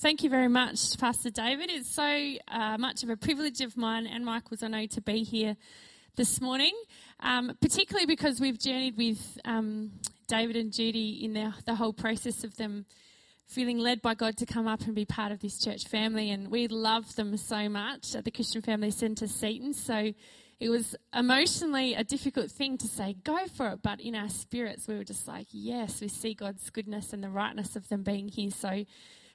Thank you very much, Pastor David. It's so much of a privilege of mine and Michael's, I know, to be here this morning, particularly because we've journeyed with David and Judy in the whole process of them feeling led by God to come up and be part of this church family, and we love them so much at the Christian Family Centre Seaton. So it was emotionally a difficult thing to say, go for it, but in our spirits we were just like, yes, we see God's goodness and the rightness of them being here. So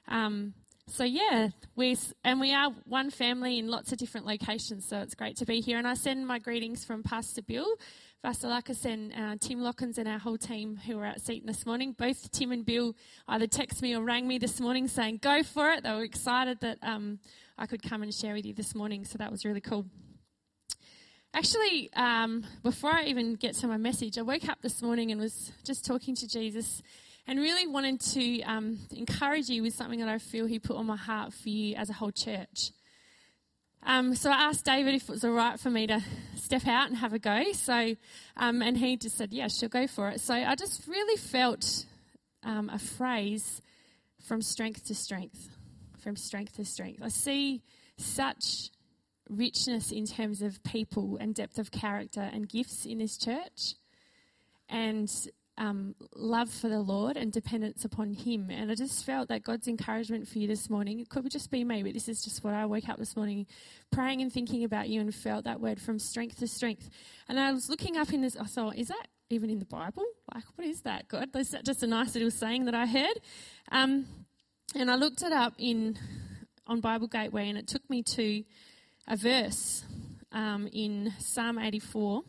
we are one family in lots of different locations, so it's great to be here. And I send my greetings from Pastor Bill Vasilakis and Tim Lockins and our whole team who were at Seaton this morning. Both Tim and Bill either texted me or rang me this morning saying, go for it. They were excited that I could come and share with you this morning, so that was really cool. Actually, before I even get to my message, I woke up this morning and was just talking to Jesus and really wanted to encourage you with something that I feel he put on my heart for you as a whole church. So I asked David if it was all right for me to step out and have a go. So, and he just said, yeah, sure, go for it. So I just really felt a phrase, from strength to strength, from strength to strength. I see such richness in terms of people and depth of character and gifts in this church, and love for the Lord and dependence upon him. And I just felt that God's encouragement for you this morning, it could just be me, but this is just what I woke up this morning praying and thinking about you, and felt that word, from strength to strength. And I was looking up in this, I thought, is that even in the Bible? Like, what is that, God? Is that just a nice little saying that I heard? And I looked it up on Bible Gateway, and it took me to a verse in Psalm 84,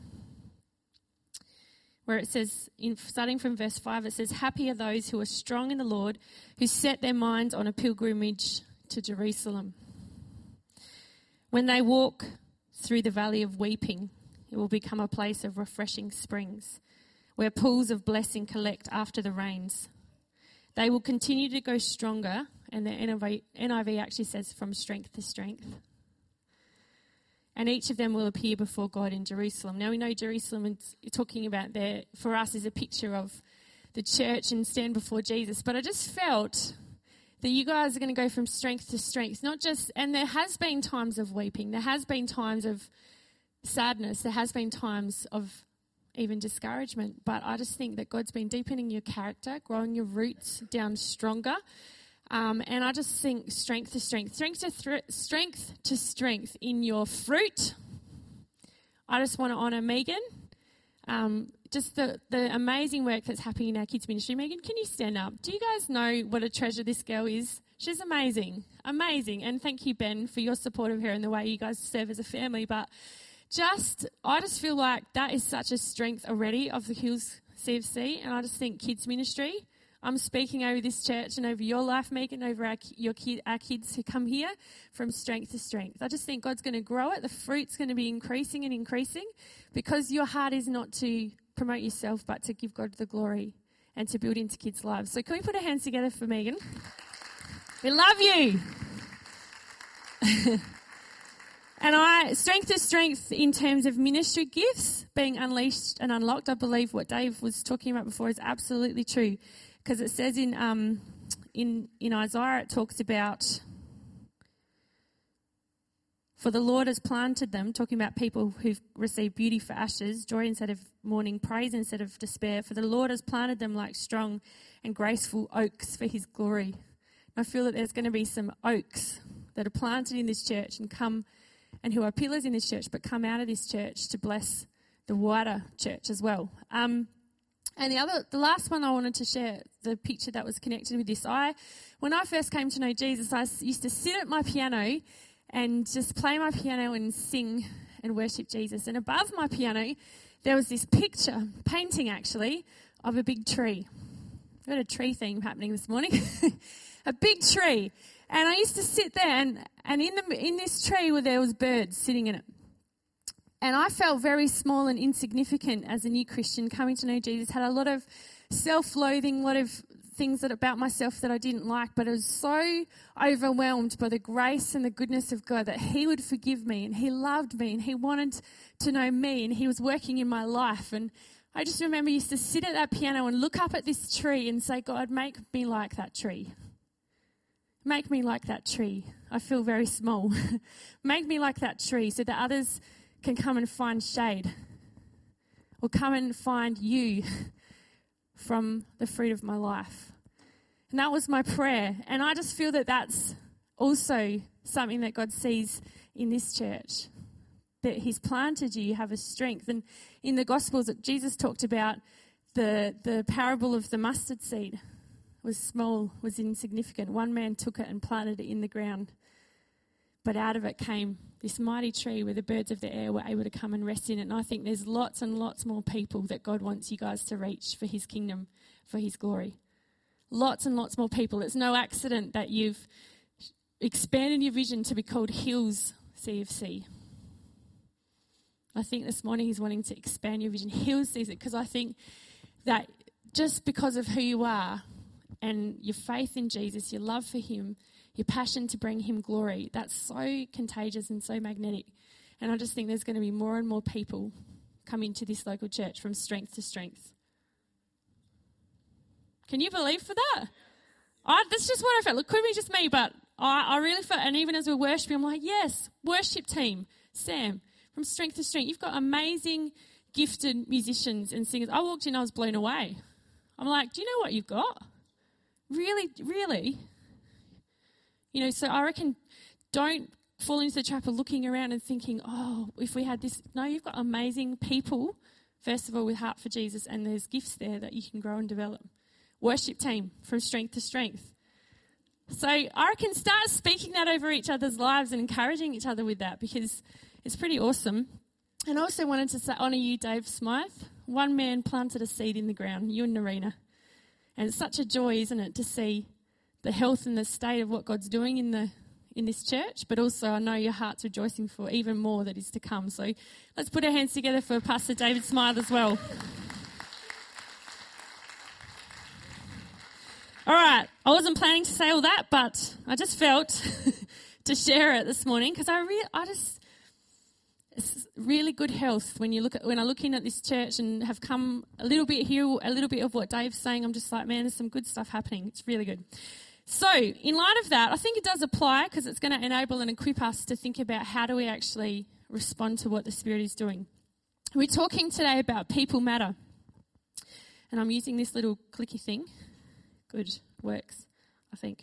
where it says, starting from verse 5, it says, happy are those who are strong in the Lord, who set their minds on a pilgrimage to Jerusalem. When they walk through the valley of weeping, it will become a place of refreshing springs, where pools of blessing collect after the rains. They will continue to go stronger, and the NIV actually says, from strength to strength. And each of them will appear before God in Jerusalem. Now we know Jerusalem is talking about there, for us, is a picture of the church and stand before Jesus. But I just felt that you guys are going to go from strength to strength. Not just, and there has been times of weeping. There has been times of sadness. There has been times of even discouragement. But I just think that God's been deepening your character, growing your roots down stronger. And I just think strength to strength, strength to strength in your fruit. I just want to honour Megan. Just the amazing work that's happening in our kids ministry. Megan, can you stand up? Do you guys know what a treasure this girl is? She's amazing, amazing. And thank you, Ben, for your support of her and the way you guys serve as a family. But I just feel like that is such a strength already of the Hills CFC. And I just think kids ministry, I'm speaking over this church and over your life, Megan, over our kids who come here, from strength to strength. I just think God's going to grow it. The fruit's going to be increasing and increasing, because your heart is not to promote yourself, but to give God the glory and to build into kids' lives. So can we put our hands together for Megan? We love you. And strength to strength in terms of ministry gifts being unleashed and unlocked. I believe what Dave was talking about before is absolutely true. Because it says in Isaiah, it talks about, for the Lord has planted them, talking about people who've received beauty for ashes, joy instead of mourning, praise instead of despair. For the Lord has planted them like strong and graceful oaks for his glory. And I feel that there's going to be some oaks that are planted in this church and who are pillars in this church, but come out of this church to bless the wider church as well. And the last one I wanted to share, the picture that was connected with this. When I first came to know Jesus, I used to sit at my piano and just play my piano and sing and worship Jesus. And above my piano, there was this painting actually, of a big tree. We've got a tree theme happening this morning. A big tree. And I used to sit there, and in this tree there was birds sitting in it. And I felt very small and insignificant as a new Christian coming to know Jesus. Had a lot of self-loathing, a lot of things about myself that I didn't like. But I was so overwhelmed by the grace and the goodness of God that he would forgive me, and he loved me, and he wanted to know me, and he was working in my life. And I just remember I used to sit at that piano and look up at this tree and say, God, make me like that tree. Make me like that tree. I feel very small. Make me like that tree so that others can come and find shade or come and find you from the fruit of my life. And that was my prayer. And I just feel that that's also something that God sees in this church, that he's planted you, you have a strength. And in the Gospels, Jesus talked about the parable of the mustard seed. Was small, was insignificant. One man took it and planted it in the ground. But out of it came this mighty tree where the birds of the air were able to come and rest in it. And I think there's lots and lots more people that God wants you guys to reach for his kingdom, for his glory. Lots and lots more people. It's no accident that you've expanded your vision to be called Hills CFC. I think this morning he's wanting to expand your vision. Hills sees it because I think that just because of who you are, and your faith in Jesus, your love for him, your passion to bring him glory, that's so contagious and so magnetic. And I just think there's going to be more and more people coming to this local church from strength to strength. Can you believe for that? That's just what I felt. Look, could be just me, but I really felt, and even as we're worshiping, I'm like, yes, worship team, Sam, from strength to strength. You've got amazing, gifted musicians and singers. I walked in, I was blown away. I'm like, do you know what you've got? Really, really? You know, so I reckon don't fall into the trap of looking around and thinking, oh, if we had this. No, you've got amazing people, first of all, with heart for Jesus, and there's gifts there that you can grow and develop. Worship team, from strength to strength. So I reckon start speaking that over each other's lives and encouraging each other with that, because it's pretty awesome. And I also wanted to honour you, Dave Smythe. One man planted a seed in the ground, you and Narina. And it's such a joy, isn't it, to see the health and the state of what God's doing in this church, but also I know your heart's rejoicing for even more that is to come. So let's put our hands together for Pastor David Smythe as well. All right, I wasn't planning to say all that, but I just felt to share it this morning because it's really good health when I look in at this church and have come a little bit here, a little bit of what Dave's saying. I'm just like, man, there's some good stuff happening. It's really good. So in light of that, I think it does apply because it's going to enable and equip us to think about how do we actually respond to what the Spirit is doing. We're talking today about people matter. And I'm using this little clicky thing. Good, works, I think.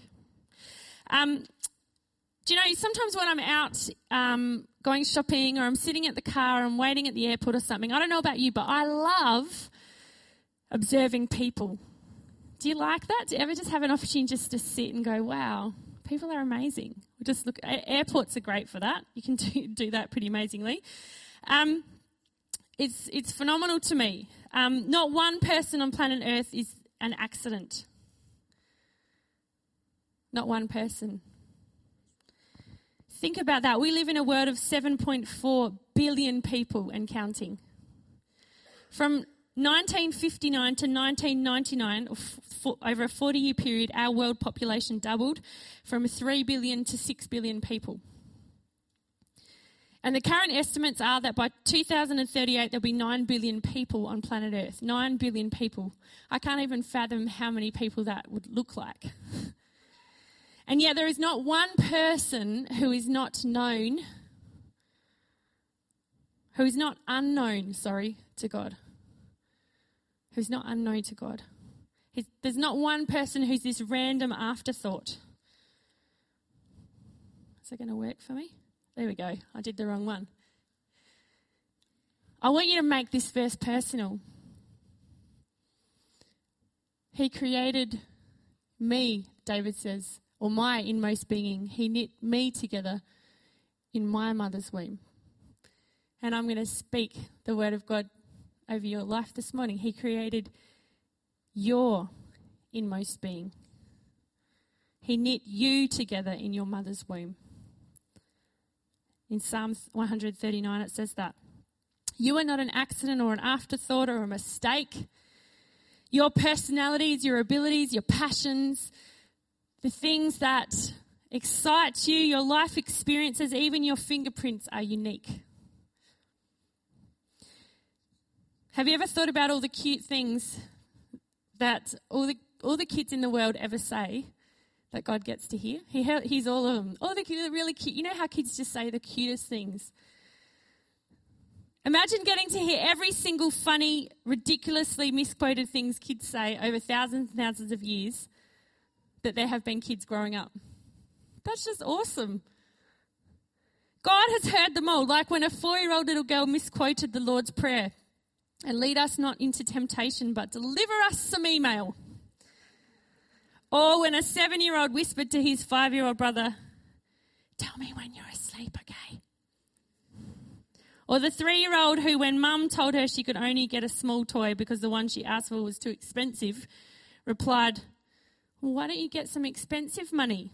Do you know, sometimes when I'm out going shopping or I'm sitting at the car or I'm waiting at the airport or something, I don't know about you, but I love observing people. Do you like that? Do you ever just have an opportunity just to sit and go, wow, people are amazing? Just look, airports are great for that. You can do that pretty amazingly. It's phenomenal to me. Not one person on planet Earth is an accident. Not one person. Think about that. We live in a world of 7.4 billion people and counting. From 1959 to 1999, over a 40-year period, our world population doubled from 3 billion to 6 billion people. And the current estimates are that by 2038, there'll be 9 billion people on planet Earth. 9 billion people. I can't even fathom how many people that would look like. And yet there is not one person who is not unknown, to God. Who's not unknown to God. There's not one person who's this random afterthought. Is that going to work for me? There we go. I did the wrong one. I want you to make this verse personal. He created me, David says, or my inmost being. He knit me together in my mother's womb. And I'm going to speak the word of God over your life this morning. He created your inmost being. He knit you together in your mother's womb. In Psalm 139 it says that. You are not an accident or an afterthought or a mistake. Your personalities, your abilities, your passions, the things that excite you, your life experiences, even your fingerprints are unique. Have you ever thought about all the cute things that all the kids in the world ever say that God gets to hear. He's all of them. Oh, they're really cute. You know how kids just say the cutest things? Imagine getting to hear every single funny, ridiculously misquoted things kids say over thousands and thousands of years that there have been kids growing up. That's just awesome. God has heard them all, like when a 4-year-old little girl misquoted the Lord's Prayer, and lead us not into temptation, but deliver us some email. Or when a 7-year-old whispered to his 5-year-old brother, tell me when you're asleep, okay? Or the 3-year-old who, when mum told her she could only get a small toy because the one she asked for was too expensive, replied, well, why don't you get some expensive money?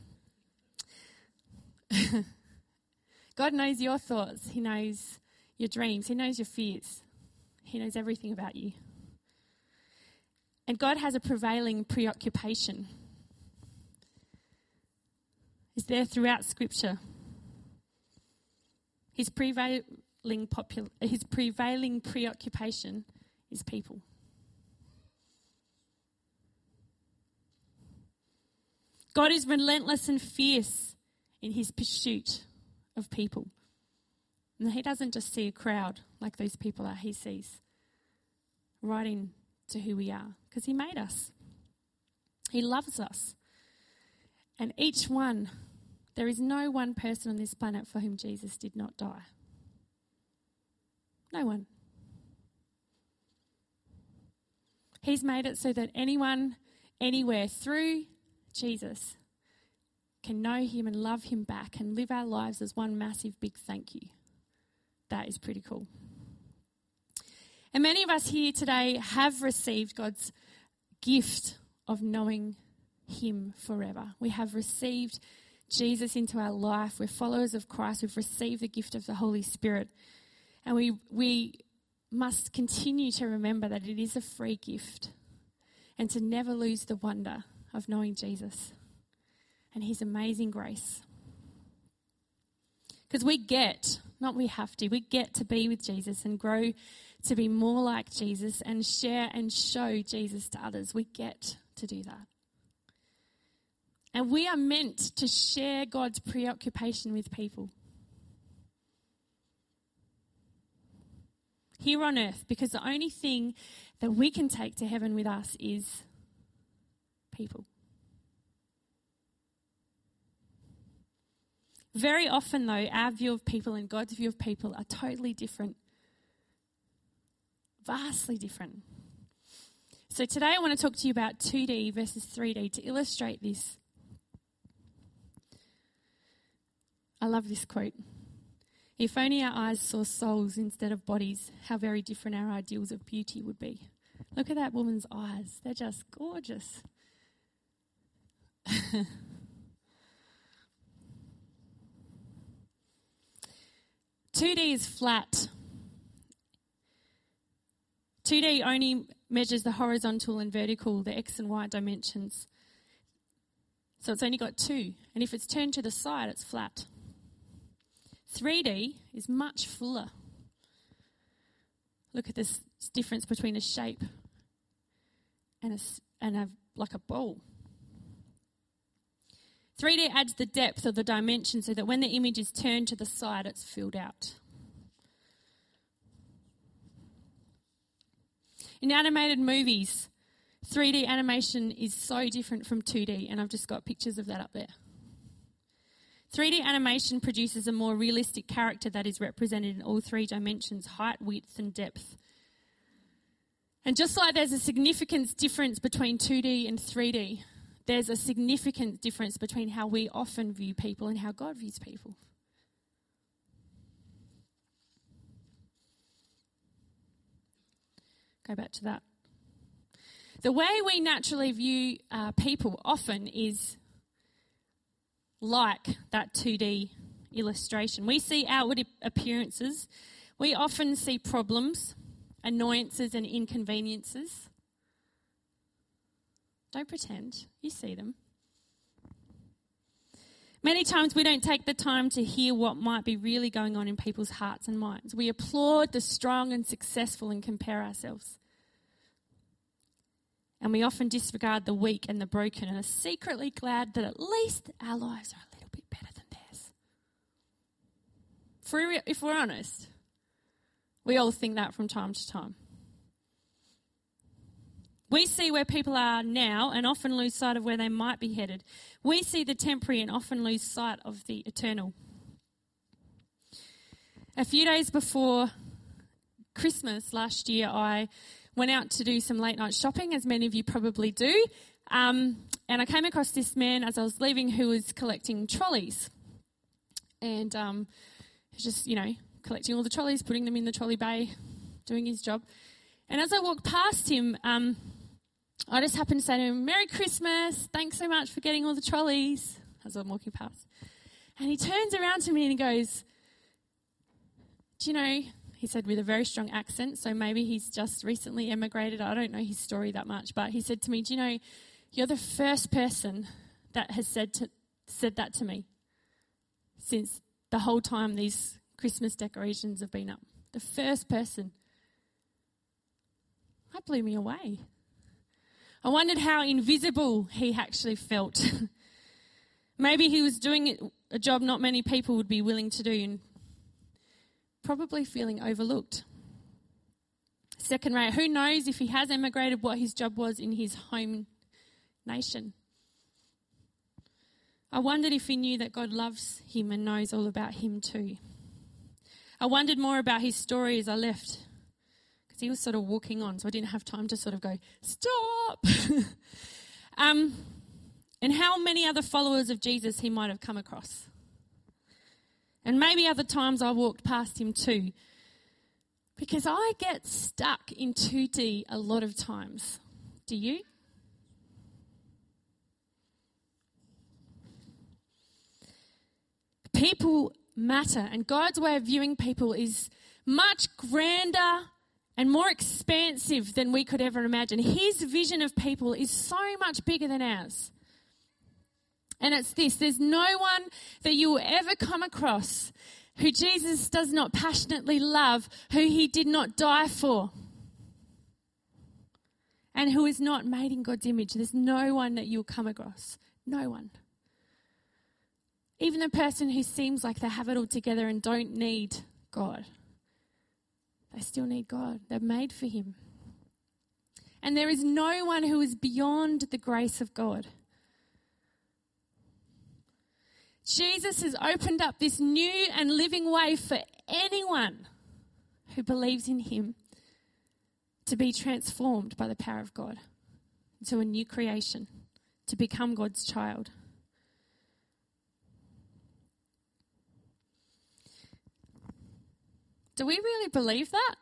God knows your thoughts. He knows your dreams. He knows your fears. He knows everything about you. And God has a prevailing preoccupation. It's there throughout Scripture. His prevailing preoccupation is people. God is relentless and fierce in his pursuit of people. And he doesn't just see a crowd like those people are. He sees right into who we are because he made us. He loves us. And each one, there is no one person on this planet for whom Jesus did not die. No one. He's made it so that anyone, anywhere, through Jesus, can know him and love him back and live our lives as one massive big thank you. That is pretty cool. And many of us here today have received God's gift of knowing him forever. We have received Jesus into our life. We're followers of Christ. We've received the gift of the Holy Spirit. And we must continue to remember that it is a free gift and to never lose the wonder of knowing Jesus and his amazing grace. Because we get to be with Jesus and grow to be more like Jesus and share and show Jesus to others. We get to do that. And we are meant to share God's preoccupation with people here on earth, because the only thing that we can take to heaven with us is people. Very often, though, our view of people and God's view of people are totally different. Vastly different. So today I want to talk to you about 2D versus 3D to illustrate this. I love this quote. If only our eyes saw souls instead of bodies, how very different our ideals of beauty would be. Look at that woman's eyes. They're just gorgeous. 2D is flat. 2D only measures the horizontal and vertical, the X and Y dimensions. So it's only got 2. And if it's turned to the side, it's flat. 3D is much fuller. Look at this difference between a shape and like a bowl. 3D adds the depth of the dimension so that when the image is turned to the side, it's filled out. In animated movies, 3D animation is so different from 2D, and I've just got pictures of that up there. 3D animation produces a more realistic character that is represented in all 3 dimensions: height, width, and depth. And just like there's a significant difference between 2D and 3D, there's a significant difference between how we often view people and how God views people. Go back to that. The way we naturally view people often is like that 2D illustration. We see outward appearances. We often see problems, annoyances, and inconveniences. Don't pretend. You see them. Many times we don't take the time to hear what might be really going on in people's hearts and minds. We applaud the strong and successful and compare ourselves. And we often disregard the weak and the broken and are secretly glad that at least our lives are a little bit better than theirs. If we're honest, we all think that from time to time. We see where people are now and often lose sight of where they might be headed. We see the temporary and often lose sight of the eternal. A few days before Christmas last year, I went out to do some late night shopping, as many of you probably do. And I came across this man as I was leaving who was collecting trolleys. And just, collecting all the trolleys, putting them in the trolley bay, doing his job. And as I walked past him, I just happened to say to him, "Merry Christmas, thanks so much for getting all the trolleys," as I'm walking past. And he turns around to me and he goes, "Do you know," he said with a very strong accent, so maybe he's just recently emigrated. I don't know his story that much, but he said to me, "Do you know, you're the first person that has said that to me since the whole time these Christmas decorations have been up. The first person." That blew me away. I wondered how invisible he actually felt. Maybe he was doing a job not many people would be willing to do and probably feeling overlooked. Second rate, who knows if he has emigrated what his job was in his home nation. I wondered if he knew that God loves him and knows all about him too. I wondered more about his story as I left, because he was sort of walking on, so I didn't have time to sort of go, "Stop!" And how many other followers of Jesus he might have come across. And maybe other times I walked past him too, because I get stuck in 2D a lot of times. Do you? People matter, and God's way of viewing people is much grander and more expansive than we could ever imagine. His vision of people is so much bigger than ours. And it's this: there's no one that you will ever come across who Jesus does not passionately love, who he did not die for, and who is not made in God's image. There's no one that you'll come across. No one. Even the person who seems like they have it all together and don't need God, they still need God. They're made for him. And there is no one who is beyond the grace of God. Jesus has opened up this new and living way for anyone who believes in him to be transformed by the power of God into a new creation, to become God's child. Do we really believe that?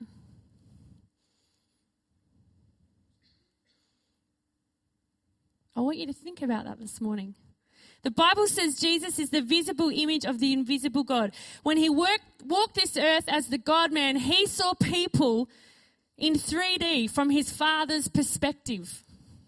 I want you to think about that this morning. The Bible says Jesus is the visible image of the invisible God. When he walked this earth as the God-man, he saw people in 3D from his Father's perspective.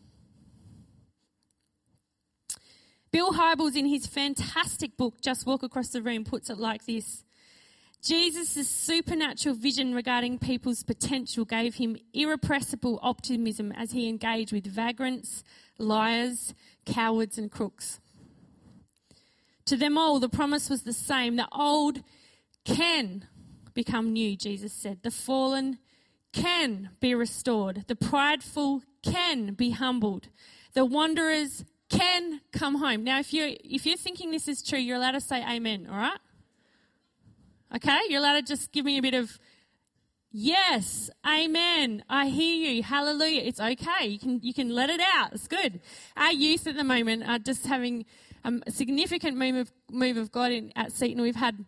Bill Hybels, in his fantastic book, Just Walk Across the Room, puts it like this: Jesus' supernatural vision regarding people's potential gave him irrepressible optimism as he engaged with vagrants, liars, cowards and crooks. To them all, the promise was the same. The old can become new, Jesus said. The fallen can be restored. The prideful can be humbled. The wanderers can come home. Now, if you're thinking this is true, you're allowed to say amen, all right? Okay, you're allowed to just give me a bit of, yes, amen, I hear you, hallelujah. It's okay, you can let it out, it's good. Our youth at the moment are just having a significant move of God at Seton. We've had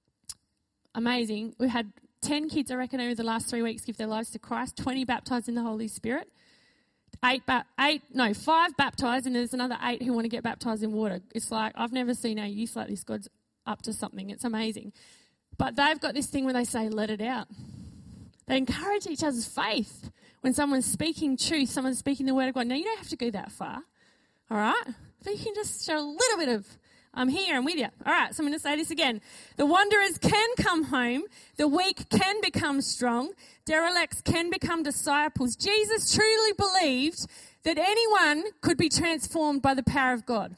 10 kids, I reckon, over the last 3 weeks give their lives to Christ, 20 baptised in the Holy Spirit, 5 baptised, and there's another 8 who want to get baptised in water. It's like, I've never seen our youth like this. God's up to something. It's amazing. But they've got this thing where they say, let it out. They encourage each other's faith. When someone's speaking truth, someone's speaking the word of God. Now, you don't have to go that far, all right? But you can just show a little bit of, I'm here, I'm with you. All right, so I'm going to say this again. The wanderers can come home. The weak can become strong. Derelicts can become disciples. Jesus truly believed that anyone could be transformed by the power of God.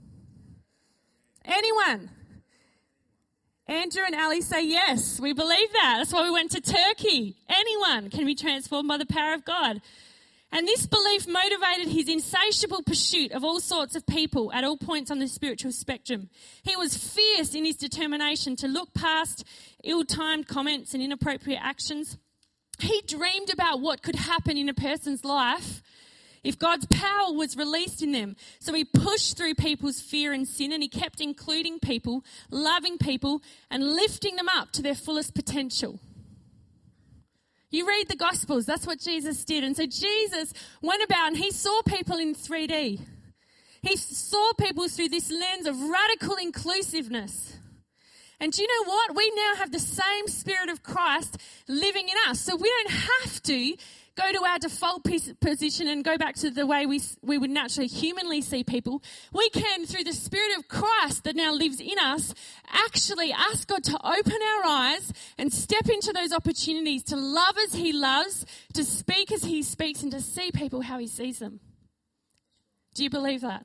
Anyone. Andrew and Ali say yes, we believe that. That's why we went to Turkey. Anyone can be transformed by the power of God. And this belief motivated his insatiable pursuit of all sorts of people at all points on the spiritual spectrum. He was fierce in his determination to look past ill-timed comments and inappropriate actions. He dreamed about what could happen in a person's life if God's power was released in them. So he pushed through people's fear and sin, and he kept including people, loving people, and lifting them up to their fullest potential. You read the Gospels, that's what Jesus did. And so Jesus went about and he saw people in 3D. He saw people through this lens of radical inclusiveness. And do you know what? We now have the same Spirit of Christ living in us. So we don't have to go to our default position and go back to the way we would naturally humanly see people. We can, through the Spirit of Christ that now lives in us, actually ask God to open our eyes and step into those opportunities to love as he loves, to speak as he speaks, and to see people how he sees them. Do you believe that?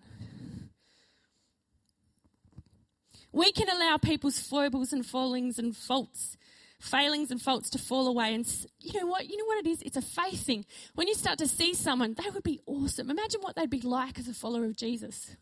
We can allow people's foibles and failings and faults to fall away. And you know what it is? It's a faith thing. When you start to see someone, they would be awesome. Imagine what they'd be like as a follower of Jesus.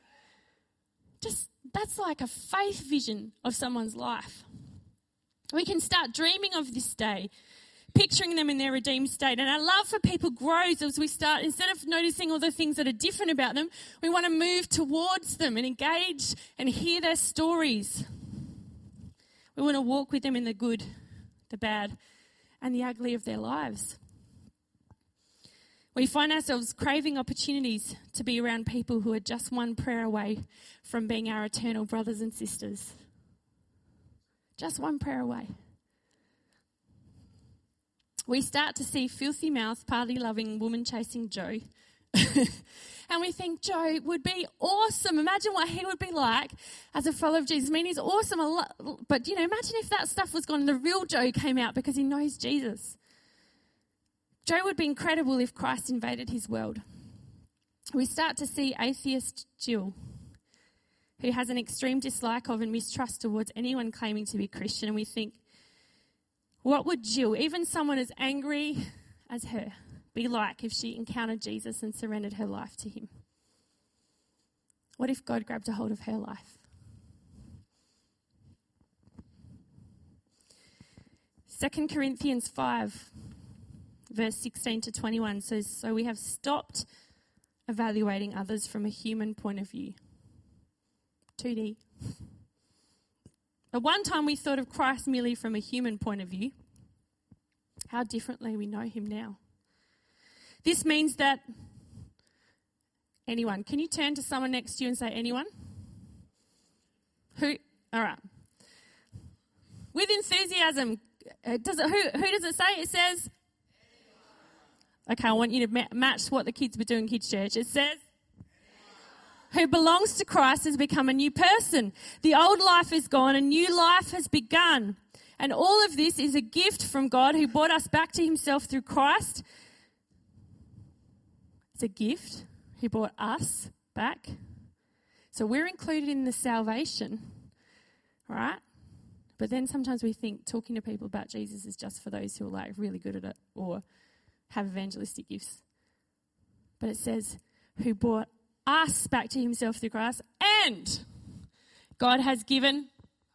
That's like a faith vision of someone's life. We can start dreaming of this day, picturing them in their redeemed state. And our love for people grows as we start, instead of noticing all the things that are different about them, we want to move towards them and engage and hear their stories. We want to walk with them in the good, the bad, and the ugly of their lives. We find ourselves craving opportunities to be around people who are just one prayer away from being our eternal brothers and sisters. Just one prayer away. We start to see filthy mouth, party-loving, woman-chasing Joe. And we think Joe would be awesome. Imagine what he would be like as a follower of Jesus. I mean, he's awesome. But, imagine if that stuff was gone and the real Joe came out because he knows Jesus. Joe would be incredible if Christ invaded his world. We start to see atheist Jill, who has an extreme dislike of and mistrust towards anyone claiming to be Christian. And we think, what would Jill, even someone as angry as her, be like if she encountered Jesus and surrendered her life to him? What if God grabbed a hold of her life? 2 Corinthians 5, verse 16 to 21 says, so we have stopped evaluating others from a human point of view. 2D. At one time we thought of Christ merely from a human point of view. How differently we know him now. This means that anyone, can you turn to someone next to you and say anyone? Who? All right. With enthusiasm, who does it say? It says, okay, I want you to match what the kids were doing in kids' church. It says, who belongs to Christ has become a new person. The old life is gone, a new life has begun. And all of this is a gift from God who brought us back to himself through Christ. It's a gift. He brought us back. So we're included in the salvation, right? But then sometimes we think talking to people about Jesus is just for those who are like really good at it or have evangelistic gifts. But it says, who brought us back to himself through Christ, and God has given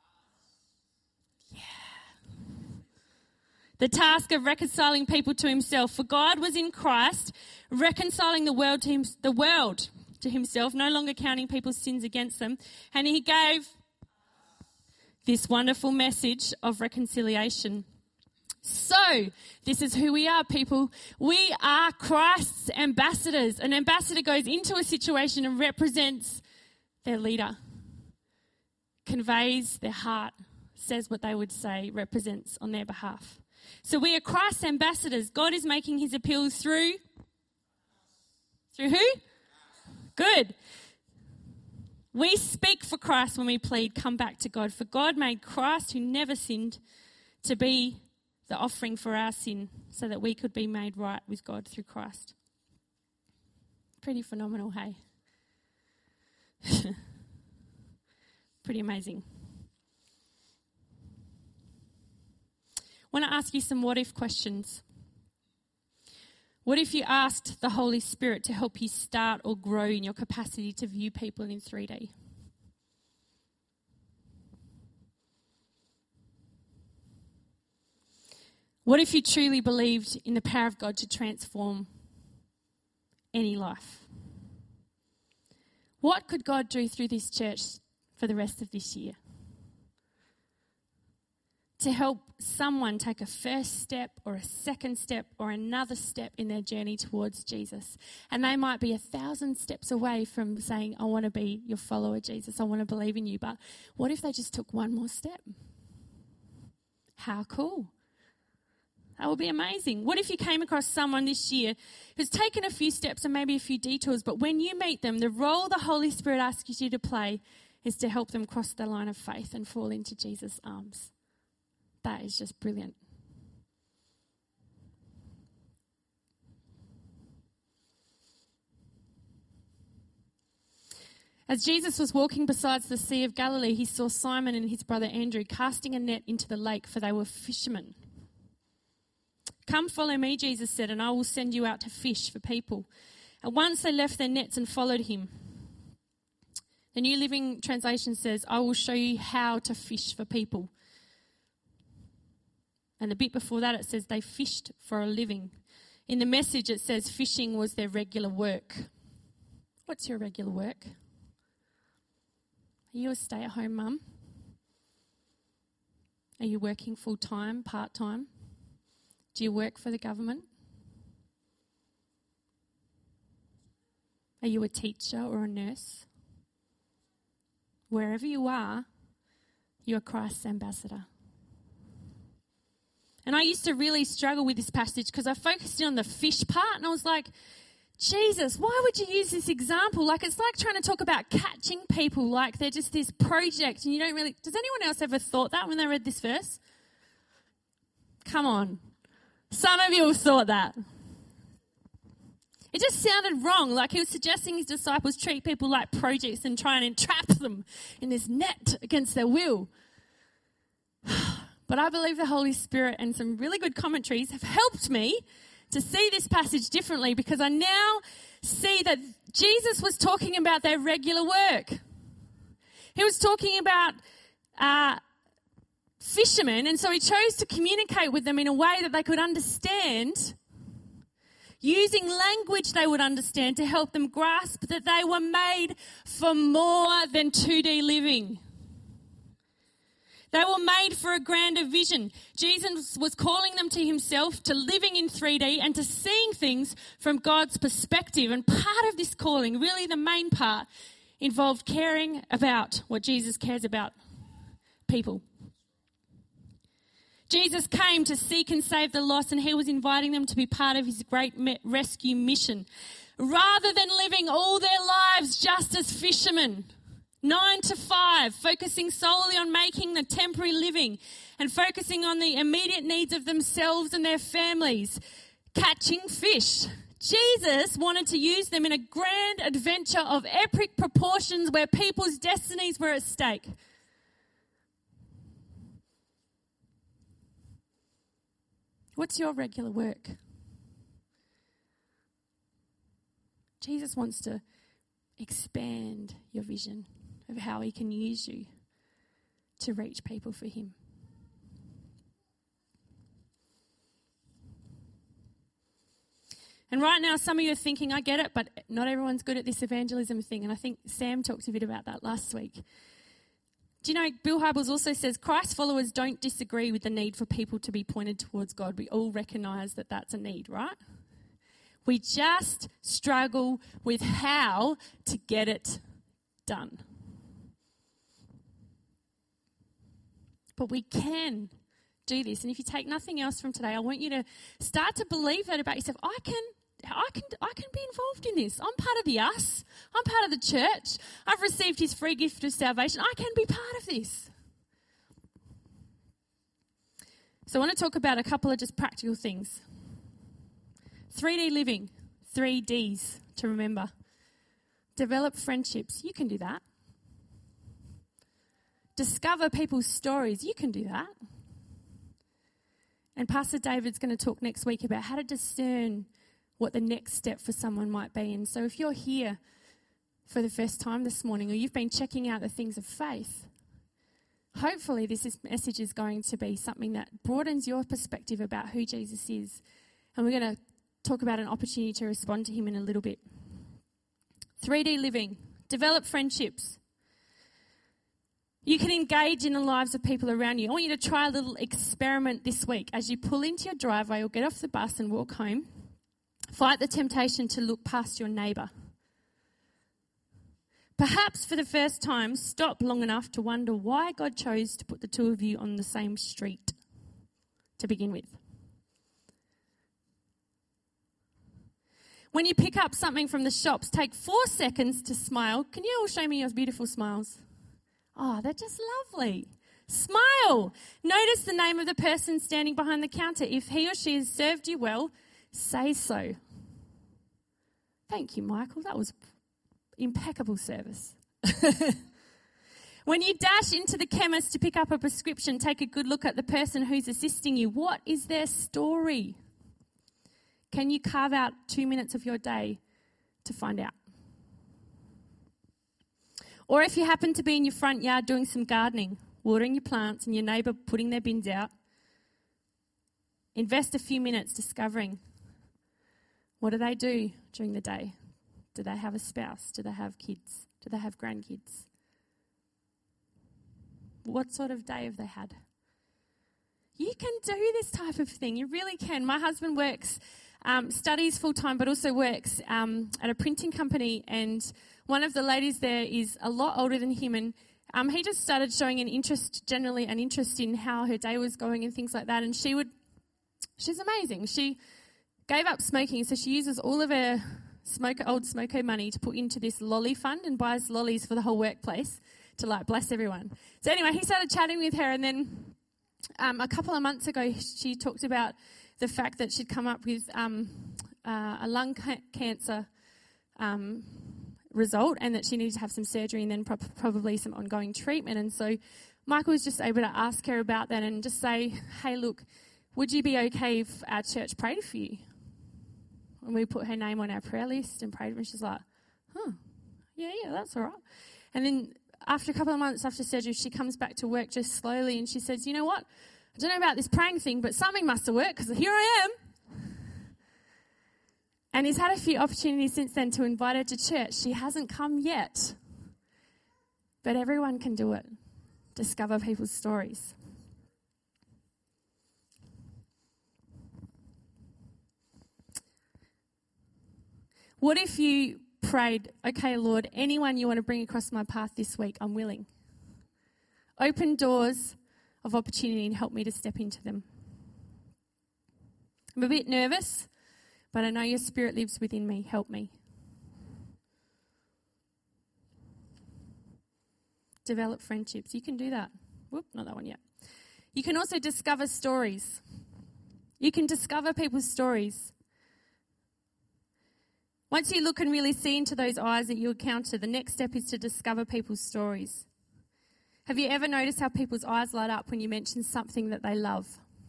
the task of reconciling people to himself. For God was in Christ, reconciling the world to himself, no longer counting people's sins against them. And he gave this wonderful message of reconciliation. So, this is who we are, people. We are Christ's ambassadors. An ambassador goes into a situation and represents their leader, conveys their heart, says what they would say, represents on their behalf. So we are Christ's ambassadors. God is making his appeals through who? Good. We speak for Christ when we plead, come back to God. For God made Christ, who never sinned, to be the offering for our sin so that we could be made right with God through Christ. Pretty phenomenal, hey? Pretty amazing. I want to ask you some what-if questions. What if you asked the Holy Spirit to help you start or grow in your capacity to view people in 3D? What if you truly believed in the power of God to transform any life? What could God do through this church for the rest of this year? To help someone take a first step or a second step or another step in their journey towards Jesus. And they might be 1,000 steps away from saying, I want to be your follower, Jesus. I want to believe in you. But what if they just took one more step? How cool. That would be amazing. What if you came across someone this year who's taken a few steps and maybe a few detours, but when you meet them, the role the Holy Spirit asks you to play is to help them cross the line of faith and fall into Jesus' arms. That is just brilliant. As Jesus was walking beside the Sea of Galilee, he saw Simon and his brother Andrew casting a net into the lake, for they were fishermen. Come follow me, Jesus said, and I will send you out to fish for people. At once they left their nets and followed him. The New Living Translation says, I will show you how to fish for people. And the bit before that it says they fished for a living. In the Message it says fishing was their regular work. What's your regular work? Are you a stay-at-home mum? Are you working full-time, part-time? Do you work for the government? Are you a teacher or a nurse? Wherever you are Christ's ambassador. And I used to really struggle with this passage because I focused in on the fish part and I was like, Jesus, why would you use this example? Like, it's like trying to talk about catching people like they're just this project and you don't really... Does anyone else ever thought that when they read this verse? Come on. Some of you have thought that. It just sounded wrong, like he was suggesting his disciples treat people like projects and try and entrap them in this net against their will. But I believe the Holy Spirit and some really good commentaries have helped me to see this passage differently because I now see that Jesus was talking about their regular work. He was talking about fishermen, and so he chose to communicate with them in a way that they could understand, using language they would understand to help them grasp that they were made for more than 2D living. They were made for a grander vision. Jesus was calling them to himself, to living in 3D and to seeing things from God's perspective. And part of this calling, really the main part, involved caring about what Jesus cares about, people. Jesus came to seek and save the lost, and he was inviting them to be part of his great rescue mission. Rather than living all their lives just as fishermen, 9 to 5, focusing solely on making the temporary living and focusing on the immediate needs of themselves and their families, catching fish. Jesus wanted to use them in a grand adventure of epic proportions where people's destinies were at stake. What's your regular work? Jesus wants to expand your vision of how he can use you to reach people for him. And right now, some of you are thinking, I get it, but not everyone's good at this evangelism thing. And I think Sam talked a bit about that last week. Do you know, Bill Hybels also says, Christ followers don't disagree with the need for people to be pointed towards God. We all recognise that that's a need, right? We just struggle with how to get it done. But we can do this. And if you take nothing else from today, I want you to start to believe that about yourself. I can be involved in this. I'm part of the us. I'm part of the church. I've received his free gift of salvation. I can be part of this. So I want to talk about a couple of just practical things. 3D living. 3 Ds to remember. Develop friendships. You can do that. Discover people's stories. You can do that. And Pastor David's going to talk next week about how to discern what the next step for someone might be. And so if you're here for the first time this morning, or you've been checking out the things of faith, hopefully this message is going to be something that broadens your perspective about who Jesus is. And we're going to talk about an opportunity to respond to him in a little bit. 3D living. Develop friendships. You can engage in the lives of people around you. I want you to try a little experiment this week. As you pull into your driveway or get off the bus and walk home, fight the temptation to look past your neighbour. Perhaps for the first time, stop long enough to wonder why God chose to put the two of you on the same street to begin with. When you pick up something from the shops, take 4 seconds to smile. Can you all show me your beautiful smiles? Oh, they're just lovely. Smile. Notice the name of the person standing behind the counter. If he or she has served you well, say so. Thank you, Michael. That was impeccable service. When you dash into the chemist to pick up a prescription, take a good look at the person who's assisting you. What is their story? Can you carve out 2 minutes of your day to find out? Or if you happen to be in your front yard doing some gardening, watering your plants and your neighbour putting their bins out, invest a few minutes discovering what do they do during the day. Do they have a spouse? Do they have kids? Do they have grandkids? What sort of day have they had? You can do this type of thing. You really can. My husband works, studies full-time, but also works at a printing company, and one of the ladies there is a lot older than him, and he just started showing an interest in how her day was going and things like that, and she's amazing. She gave up smoking, so she uses all of her old smoko money to put into this lolly fund and buys lollies for the whole workplace to bless everyone. So anyway, he started chatting with her, and then a couple of months ago she talked about the fact that she'd come up with a lung cancer result, and that she needed to have some surgery and then probably some ongoing treatment. And so Michael was just able to ask her about that and just say, hey, look, would you be okay if our church prayed for you? And we put her name on our prayer list and prayed, and she's like, yeah, that's all right. And then after a couple of months after surgery, she comes back to work just slowly, and she says, you know what? I don't know about this praying thing, but something must have worked, because here I am. And he's had a few opportunities since then to invite her to church. She hasn't come yet. But everyone can do it. Discover people's stories. What if you prayed, okay, Lord, anyone you want to bring across my path this week, I'm willing. Open doors of opportunity and help me to step into them. I'm a bit nervous, but I know your Spirit lives within me. Help me. Develop friendships. You can do that. Whoop, not that one yet. You can also discover stories. You can discover people's stories. Once you look and really see into those eyes that you encounter, the next step is to discover people's stories. Have you ever noticed how people's eyes light up when you mention something that they love?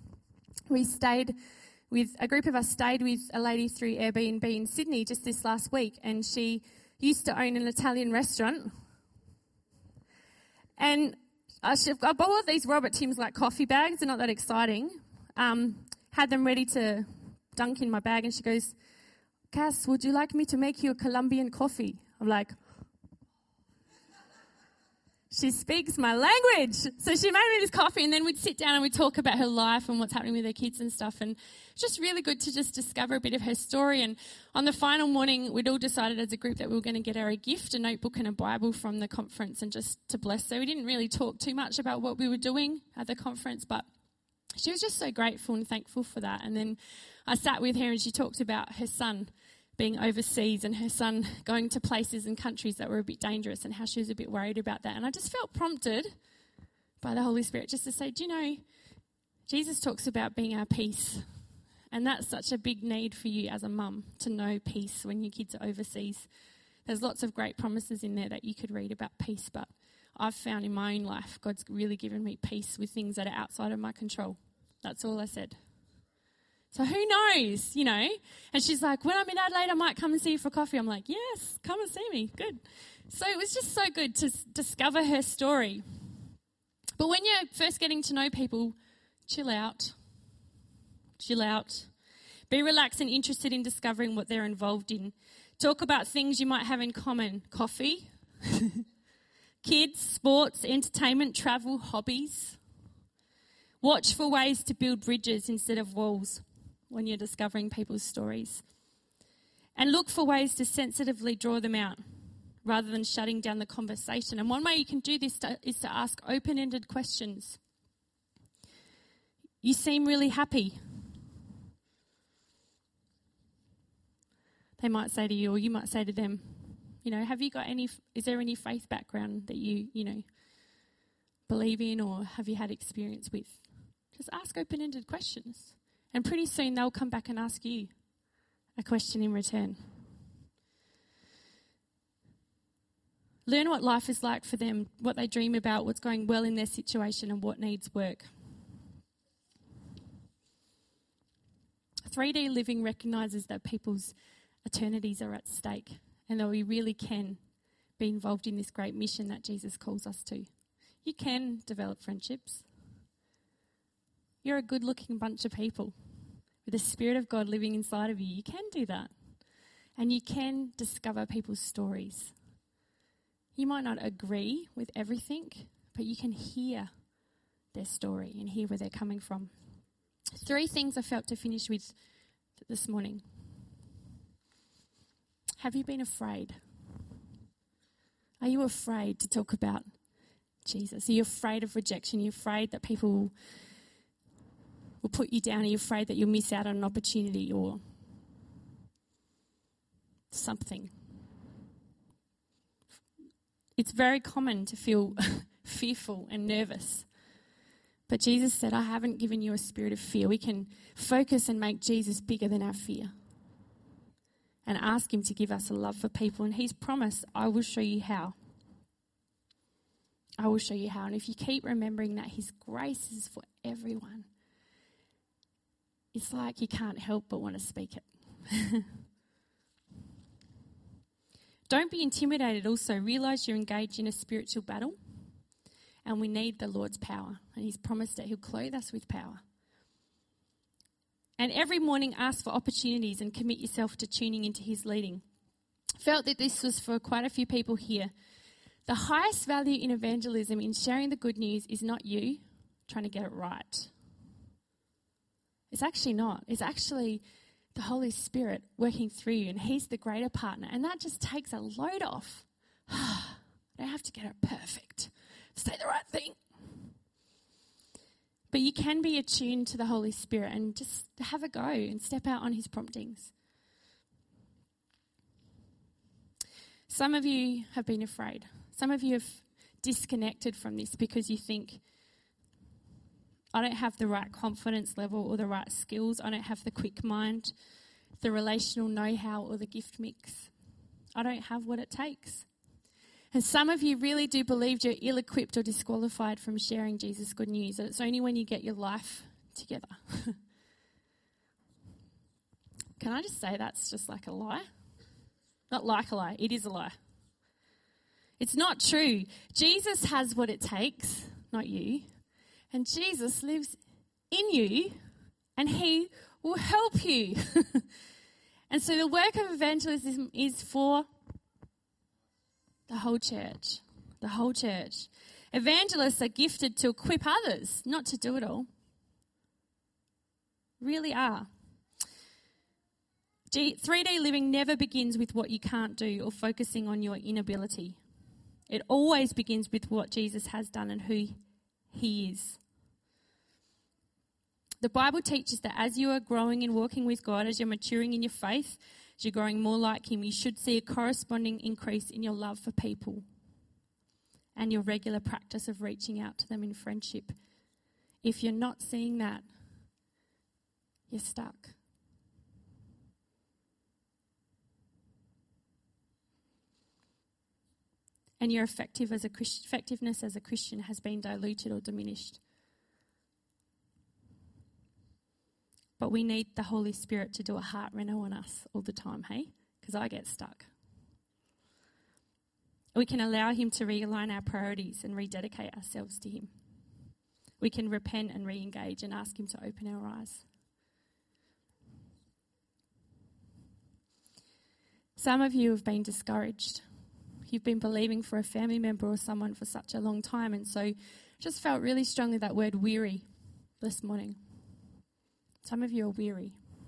A group of us stayed with a lady through Airbnb in Sydney just this last week, and she used to own an Italian restaurant. And I bought all of these Robert Tim's coffee bags. They're not that exciting. Had them ready to dunk in my bag, and she goes, Cass, would you like me to make you a Colombian coffee? I'm like, she speaks my language. So she made me this coffee, and then we'd sit down and we'd talk about her life and what's happening with her kids and stuff. And it's just really good to just discover a bit of her story. And on the final morning, we'd all decided as a group that we were going to get her a gift, a notebook and a Bible from the conference, and just to bless her. We didn't really talk too much about what we were doing at the conference, but she was just so grateful and thankful for that. And then I sat with her, and she talked about her son being overseas and her son going to places and countries that were a bit dangerous, and how she was a bit worried about that. And I just felt prompted by the Holy Spirit just to say, do you know, Jesus talks about being our peace And that's such a big need for you as a mum, to know peace when your kids are overseas. There's lots of great promises in there that you could read about peace, but I've found in my own life, God's really given me peace with things that are outside of my control. That's all I said. So who knows, you know? And she's like, when I'm in Adelaide, I might come and see you for coffee. I'm like, yes, come and see me. Good. So it was just so good to discover her story. But when you're first getting to know people, chill out. Chill out. Be relaxed and interested in discovering what they're involved in. Talk about things you might have in common. Coffee, kids, sports, entertainment, travel, hobbies. Watch for ways to build bridges instead of walls when you're discovering people's stories. And look for ways to sensitively draw them out rather than shutting down the conversation. And one way you can do this is to ask open-ended questions. You seem really happy. They might say to you, or you might say to them, you know, is there any faith background that you believe in or have you had experience with? Just ask open-ended questions. And pretty soon they'll come back and ask you a question in return. Learn what life is like for them, what they dream about, what's going well in their situation and what needs work. 3D living recognises that people's eternities are at stake and that we really can be involved in this great mission that Jesus calls us to. You can develop friendships. You're a good-looking bunch of people with the Spirit of God living inside of you. You can do that. And you can discover people's stories. You might not agree with everything, but you can hear their story and hear where they're coming from. 3 things I felt to finish with this morning. Have you been afraid? Are you afraid to talk about Jesus? Are you afraid of rejection? Are you afraid that people will put you down? Are you afraid that you'll miss out on an opportunity or something? It's very common to feel fearful and nervous. But Jesus said, I haven't given you a spirit of fear. We can focus and make Jesus bigger than our fear and ask him to give us a love for people. And he's promised, I will show you how. I will show you how. And if you keep remembering that his grace is for everyone, it's like you can't help but want to speak it. Don't be intimidated also. Realise you're engaged in a spiritual battle and we need the Lord's power. And he's promised that he'll clothe us with power. And every morning ask for opportunities and commit yourself to tuning into his leading. Felt that this was for quite a few people here. The highest value in evangelism, in sharing the good news, is not you trying to get it right. It's actually not. It's actually the Holy Spirit working through you, and he's the greater partner. And that just takes a load off. I don't have to get it perfect. Say the right thing. But you can be attuned to the Holy Spirit and just have a go and step out on his promptings. Some of you have been afraid. Some of you have disconnected from this because you think, I don't have the right confidence level or the right skills. I don't have the quick mind, the relational know-how or the gift mix. I don't have what it takes. And some of you really do believe you're ill-equipped or disqualified from sharing Jesus' good news. And it's only when you get your life together. Can I just say that's just like a lie? Not like a lie. It is a lie. It's not true. Jesus has what it takes, not you. And Jesus lives in you and he will help you. And so the work of evangelism is for the whole church. The whole church. Evangelists are gifted to equip others, not to do it all. Really are. 3D living never begins with what you can't do or focusing on your inability. It always begins with what Jesus has done and who he is. The Bible teaches that as you are growing and walking with God, as you're maturing in your faith, as you're growing more like him, you should see a corresponding increase in your love for people and your regular practice of reaching out to them in friendship. If you're not seeing that, you're stuck. and your effectiveness as a Christian has been diluted or diminished. But we need the Holy Spirit to do a heart reno on us all the time, hey? Because I get stuck. We can allow him to realign our priorities and rededicate ourselves to him. We can repent and re-engage and ask him to open our eyes. Some of you have been discouraged. You've been believing for a family member or someone for such a long time, and so just felt really strongly that word weary this morning. Some of you are weary.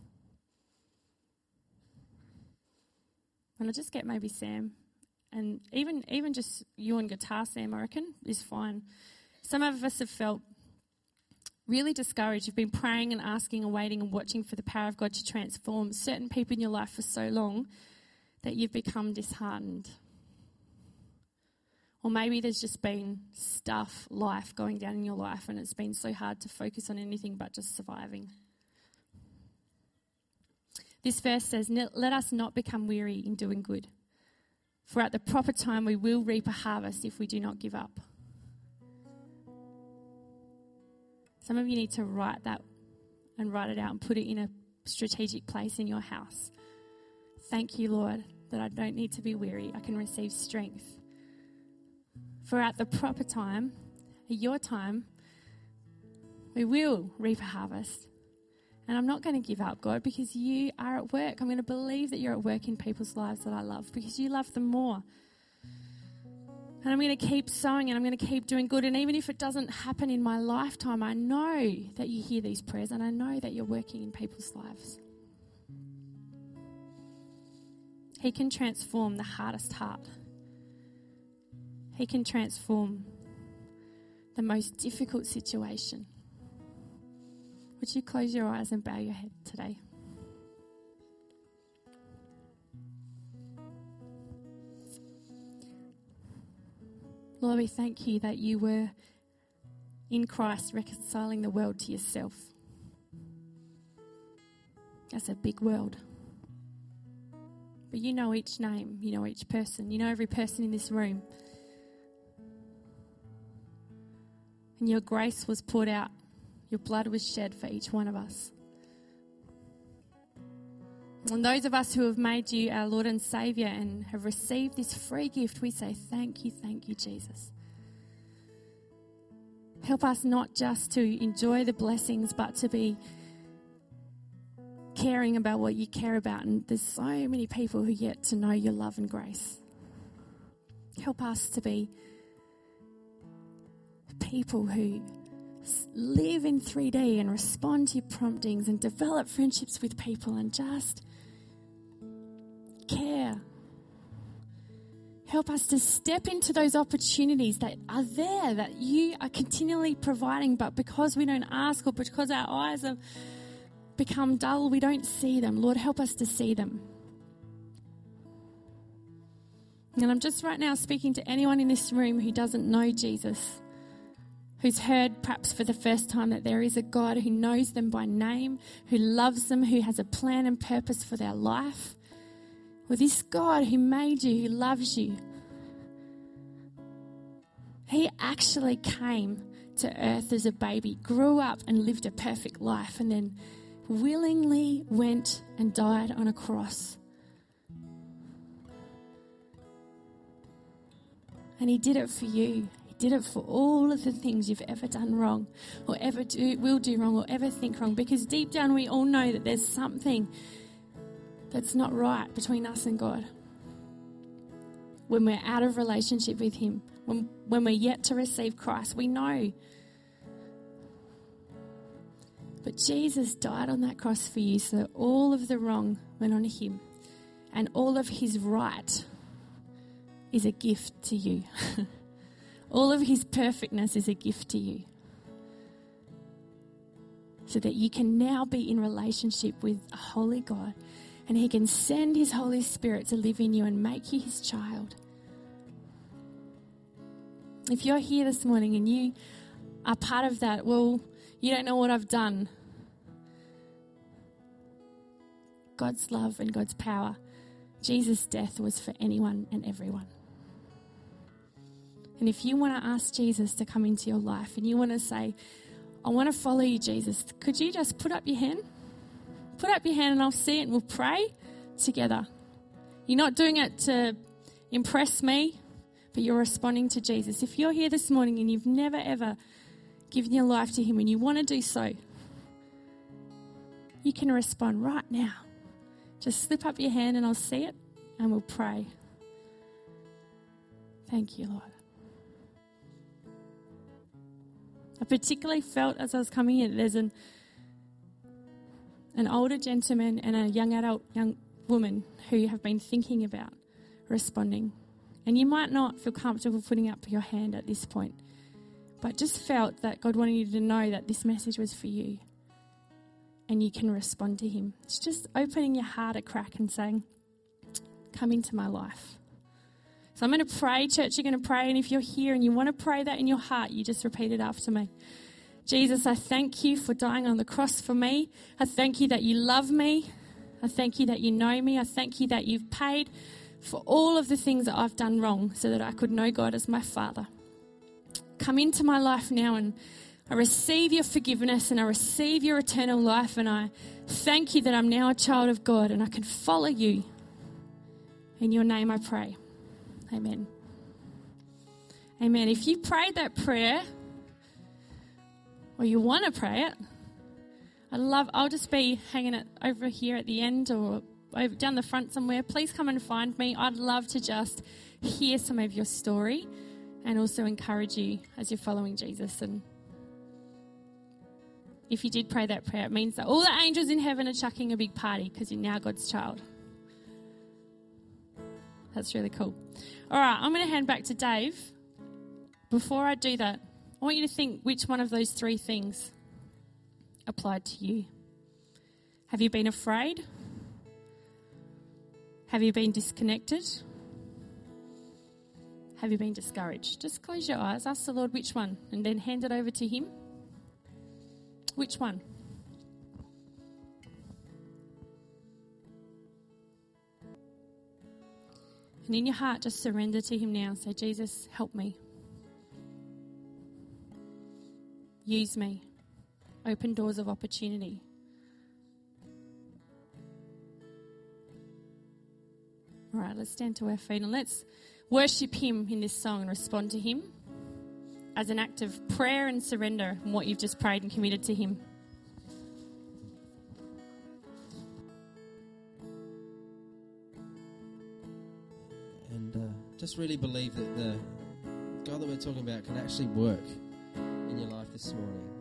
And I'll just get maybe Sam, and even just you on guitar, Sam, I reckon, is fine. Some of us have felt really discouraged. You've been praying and asking and waiting and watching for the power of God to transform certain people in your life for so long that you've become disheartened. Or maybe there's just been life going down in your life, and it's been so hard to focus on anything but just surviving. This verse says, let us not become weary in doing good, for at the proper time we will reap a harvest if we do not give up. Some of you need to write that and write it out and put it in a strategic place in your house. Thank you, Lord, that I don't need to be weary. I can receive strength. For at the proper time, at your time, we will reap a harvest. And I'm not going to give up, God, because you are at work. I'm going to believe that you're at work in people's lives that I love because you love them more. And I'm going to keep sowing and I'm going to keep doing good. And even if it doesn't happen in my lifetime, I know that you hear these prayers and I know that you're working in people's lives. He can transform the hardest heart. He can transform the most difficult situation. Would you close your eyes and bow your head today? Lord, we thank you that you were in Christ reconciling the world to yourself. That's a big world. But you know each name, you know each person, you know every person in this room. And your grace was poured out. Your blood was shed for each one of us. And those of us who have made you our Lord and Saviour and have received this free gift, we say thank you, Jesus. Help us not just to enjoy the blessings, but to be caring about what you care about. And there's so many people who yet to know your love and grace. Help us to be people who live in 3D and respond to your promptings and develop friendships with people and just care. Help us to step into those opportunities that are there, that you are continually providing, but because we don't ask or because our eyes have become dull, we don't see them. Lord, help us to see them. And I'm just right now speaking to anyone in this room who doesn't know Jesus, who's heard perhaps for the first time that there is a God who knows them by name, who loves them, who has a plan and purpose for their life. Well, this God who made you, who loves you, he actually came to earth as a baby, grew up and lived a perfect life, and then willingly went and died on a cross. And he did it for you. Did it for all of the things you've ever done wrong or will do wrong or ever think wrong, because deep down we all know that there's something that's not right between us and God. When we're out of relationship with him, when we're yet to receive Christ, we know. But Jesus died on that cross for you so that all of the wrong went on him and all of his right is a gift to you. All of his perfectness is a gift to you. So that you can now be in relationship with a holy God and he can send his Holy Spirit to live in you and make you his child. If you're here this morning and you are part of that, well, you don't know what I've done. God's love and God's power. Jesus' death was for anyone and everyone. And if you want to ask Jesus to come into your life and you want to say, I want to follow you, Jesus, could you just put up your hand? Put up your hand and I'll see it and we'll pray together. You're not doing it to impress me, but you're responding to Jesus. If you're here this morning and you've never ever given your life to him and you want to do so, you can respond right now. Just slip up your hand and I'll see it and we'll pray. Thank you, Lord. I particularly felt as I was coming in, there's an older gentleman and a young woman who have been thinking about responding. And you might not feel comfortable putting up your hand at this point, but just felt that God wanted you to know that this message was for you and you can respond to him. It's just opening your heart a crack and saying, come into my life. So I'm going to pray, church, you're going to pray, and if you're here and you want to pray that in your heart, you just repeat it after me. Jesus, I thank you for dying on the cross for me. I thank you that you love me. I thank you that you know me. I thank you that you've paid for all of the things that I've done wrong so that I could know God as my Father. Come into my life now and I receive your forgiveness and I receive your eternal life, and I thank you that I'm now a child of God and I can follow you. In your name I pray. Amen. Amen. If you prayed that prayer or you want to pray it, I'll just be hanging it over here at the end or over down the front somewhere. Please come and find me. I'd love to just hear some of your story and also encourage you as you're following Jesus. And if you did pray that prayer, it means that all the angels in heaven are chucking a big party because you're now God's child. That's really cool. All right, I'm going to hand back to Dave. Before I do that, I want you to think which one of those three things applied to you. Have you been afraid? Have you been disconnected? Have you been discouraged? Just close your eyes, ask the Lord which one, and then hand it over to him. Which one? And in your heart, just surrender to him now. Say, Jesus, help me. Use me. Open doors of opportunity. All right, let's stand to our feet and let's worship him in this song and respond to him as an act of prayer and surrender in what you've just prayed and committed to him. And just really believe that the God that we're talking about can actually work in your life this morning.